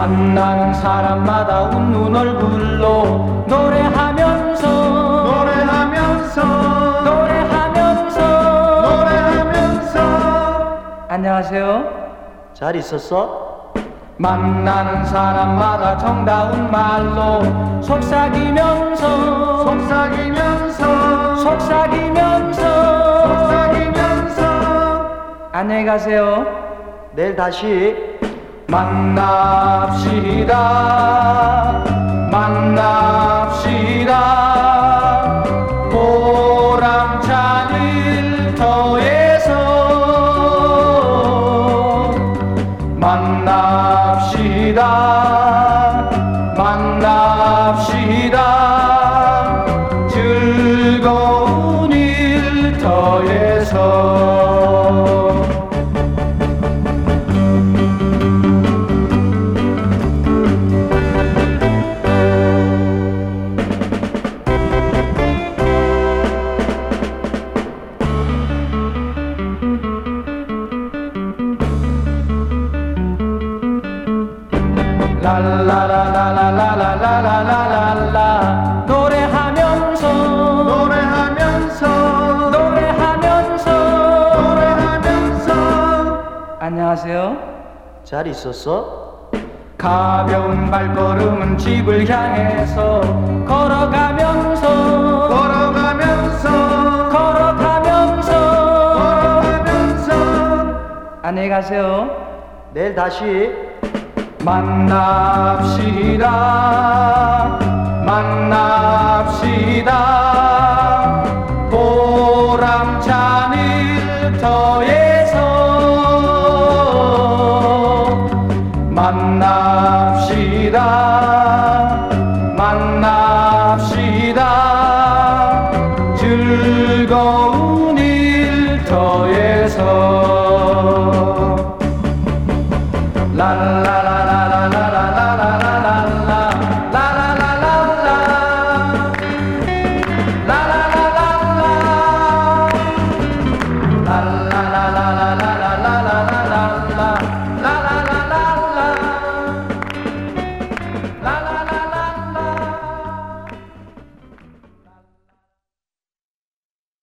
만나는 사람마다 웃는 얼굴로 노래하면서 안녕하세요. 잘 있었어? 만나는 사람마다 정다운 말로 속삭이면서 안녕히 가세요. 내일 다시 만납시다 보람찬 일터에서 만납시다 즐거운 일터에서. 랄라라라라라라라라라 노래하면서 안녕하세요. 잘 있었어? 가벼운 발걸음은 집을 향해서 걸어가면서 안녕히 가세요. 내일 다시 만납시다 보람찬 일터에서 만납시다 즐거운 일터에서.